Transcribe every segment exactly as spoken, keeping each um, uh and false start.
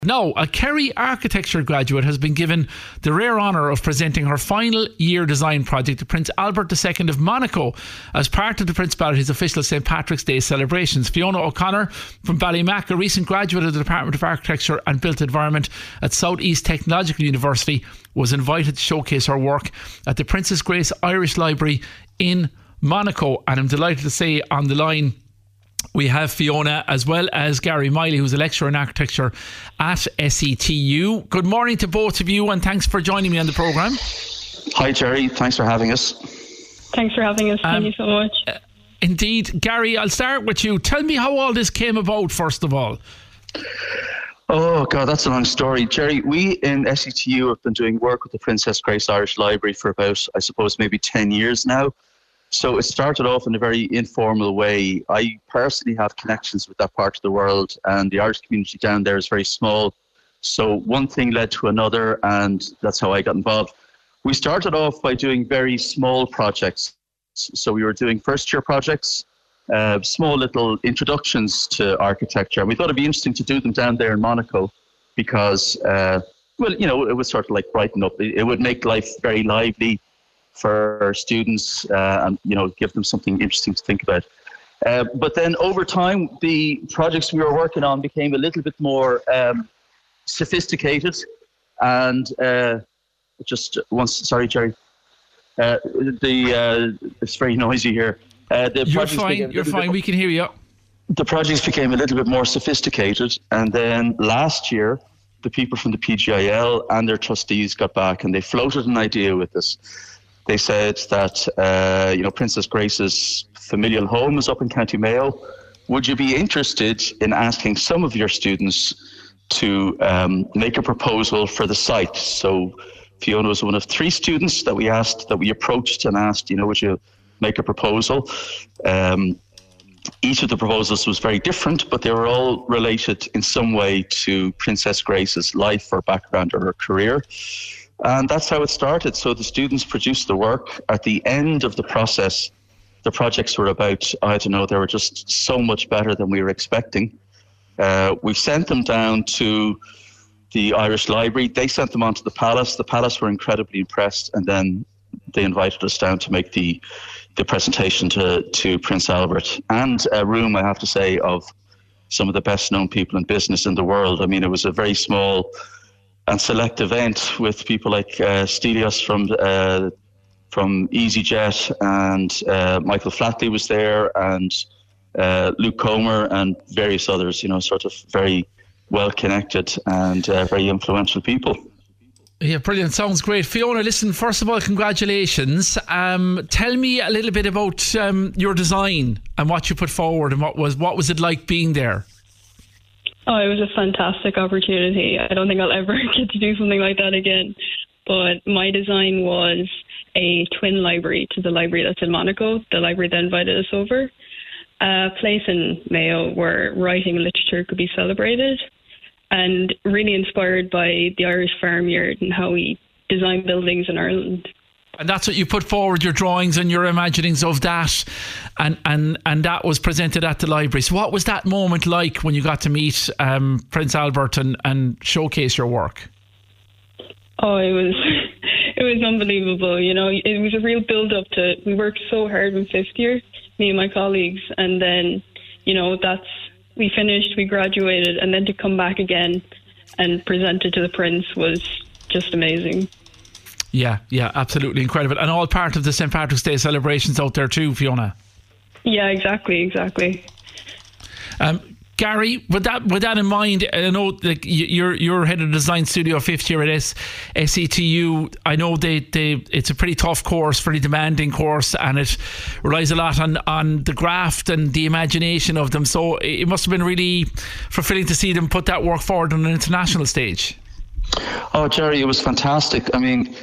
Now, a Kerry architecture graduate has been given the rare honour of presenting her final year design project to Prince Albert the Second of Monaco as part of the Principality's official Saint Patrick's Day celebrations. Fiona O'Connor from Ballymac, a recent graduate of the Department of Architecture and Built Environment at South East Technological University, was invited to showcase her work at the Princess Grace Irish Library in Monaco. And I'm delighted to say on the line we have Fiona as well as Gary Miley, who's a lecturer in architecture at S E T U. Good morning to both of you and thanks for joining me on the programme. Hi Jerry, thanks for having us. Thanks for having us, thank um, you so much. Uh, indeed. Gary, I'll start with you. Tell me how all this came about first of all. Oh God, that's a long story. Jerry, we in S E T U have been doing work with the Princess Grace Irish Library for about, I suppose, maybe ten years now. So it started off in a very informal way. I personally have connections with that part of the world, and the Irish community down there is very small. So one thing led to another, and that's how I got involved. We started off by doing very small projects. So we were doing first year projects, uh, small little introductions to architecture. And we thought it'd be interesting to do them down there in Monaco because, uh, well, you know, it would sort of like brighten up. It, it would make life very lively for students uh, and, you know, give them something interesting to think about. Uh, but then over time, the projects we were working on became a little bit more um, sophisticated and uh, just once, sorry, Jerry, uh, the uh, it's very noisy here. Uh, the you're fine, you're fine, bit, we can hear you. The projects became a little bit more sophisticated, and then last year, the people from the P G I L and their trustees got back and they floated an idea with us. They said that, uh, you know, Princess Grace's familial home is up in County Mayo. Would you be interested in asking some of your students to um, make a proposal for the site? So Fiona was one of three students that we asked, that we approached and asked, you know, would you make a proposal? Um, each of the proposals was very different, but they were all related in some way to Princess Grace's life or background or her career. And that's how it started. So the students produced the work. At the end of the process, the projects were about, I don't know, they were just so much better than we were expecting. Uh, we sent them down to the Irish Library. They sent them on to the Palace. The Palace were incredibly impressed. And then they invited us down to make the the presentation to, to Prince Albert. And a room, I have to say, of some of the best known people in business in the world. I mean, it was a very small and select event with people like uh, Stelios from uh, from EasyJet, and uh, Michael Flatley was there, and uh, Luke Comer, and various others, you know, sort of very well-connected and uh, very influential people. Yeah, brilliant. Sounds great. Fiona, listen, first of all, congratulations. Um, tell me a little bit about um, your design and what you put forward, and what was what was it like being there? Oh, it was a fantastic opportunity. I don't think I'll ever get to do something like that again. But my design was a twin library to the library that's in Monaco, the library that invited us over. A place in Mayo where writing and literature could be celebrated, and really inspired by the Irish farmyard and how we design buildings in Ireland. And that's what you put forward, your drawings and your imaginings of that, and, and, and that was presented at the library. So what was that moment like when you got to meet um, Prince Albert and, and showcase your work? Oh, it was it was unbelievable. You know, it was a real build-up to it. We worked so hard in fifth year, me and my colleagues, and then, you know, that's we finished, we graduated, and then to come back again and present it to the Prince was just amazing. Yeah, yeah, absolutely incredible. And all part of the Saint Patrick's Day celebrations out there too, Fiona. Yeah, exactly, exactly. Um, Gary, with that with that in mind, I know like you're you're head of the design studio fifth year at S, SETU. I know they, they it's a pretty tough course, pretty demanding course, and it relies a lot on, on the graft and the imagination of them. So it must have been really fulfilling to see them put that work forward on an international stage. Oh, Jerry, it was fantastic. I mean,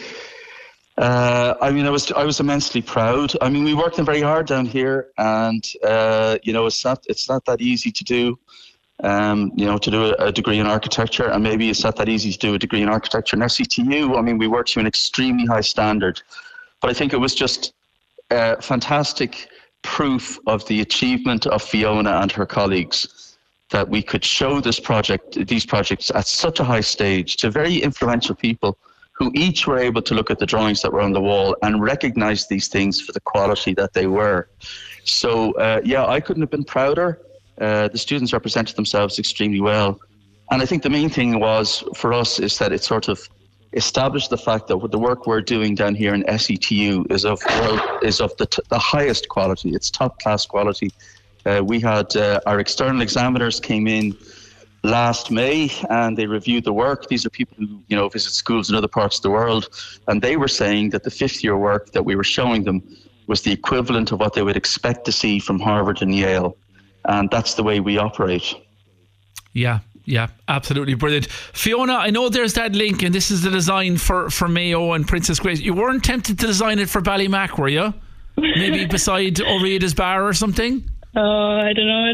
Uh, I mean, I was I was immensely proud. I mean, we worked them very hard down here, and uh, you know, it's not it's not that easy to do. Um, you know, to do a, a degree in architecture, and maybe it's not that easy to do a degree in architecture in S E T U. I mean, we worked to an extremely high standard, but I think it was just uh, fantastic proof of the achievement of Fiona and her colleagues. that we could show this project, these projects at such a high stage to very influential people who each were able to look at the drawings that were on the wall and recognize these things for the quality that they were. So, uh, yeah, I couldn't have been prouder. Uh, the students represented themselves extremely well. And I think the main thing was for us is that it sort of established the fact that the work we're doing down here in S E T U is of world, is of the, t- the highest quality. It's top class quality. Uh, we had uh, our external examiners came in last May and they reviewed the work. These are people who, you know, visit schools in other parts of the world, and they were saying that the fifth year work that we were showing them was the equivalent of what they would expect to see from Harvard and Yale. And that's the way we operate. Yeah. Yeah, absolutely brilliant. Fiona, I know there's that link, and this is the design for, for Mayo and Princess Grace. You weren't tempted to design it for Ballymac, were you? Maybe beside O'Reilly's bar or something? Oh, I don't know.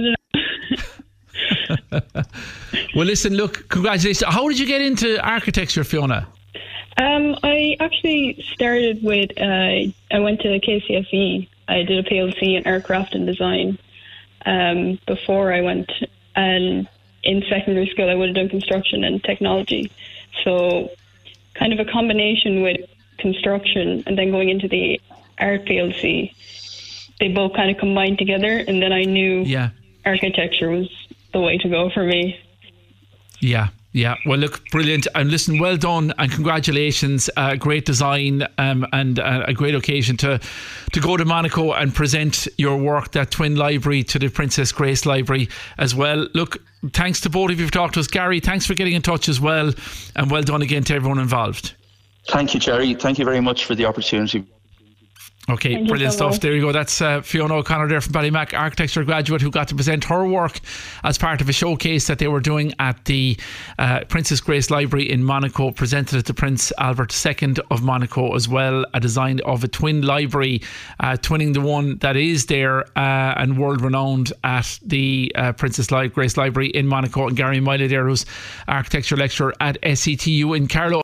I don't know. Well, listen, look, congratulations. How did you get into architecture, Fiona? Um, I actually started with, uh, I went to K C S E. I did a P L C in aircraft and design um, before I went, and in secondary school I would have done construction and technology. So kind of a combination with construction and then going into the art P L C. They both kind of combined together, and then I knew yeah. architecture was the way to go for me. Yeah. Yeah, well, look, brilliant. And listen, well done and congratulations. Uh, great design um, and uh, a great occasion to to go to Monaco and present your work, that twin library, to the Princess Grace Library as well. Look, thanks to both of you for talking to us. Gary, thanks for getting in touch as well. And well done again to everyone involved. Thank you, Jerry. Thank you very much for the opportunity. Okay, Thank brilliant so stuff. much. There you go. That's uh, Fiona O'Connor there from Ballymac, architecture graduate, who got to present her work as part of a showcase that they were doing at the uh, Princess Grace Library in Monaco, presented it to Prince Albert the Second of Monaco as well, a design of a twin library, uh, twinning the one that is there uh, and world renowned at the uh, Princess Grace Library in Monaco. And Gary Miley there, who's architecture lecturer at S E T U in Carlow.